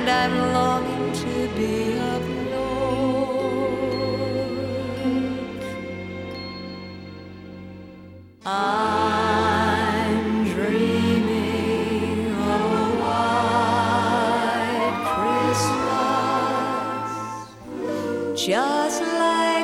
and I'm longing to be up north. I'm dreaming of a white Christmas, just like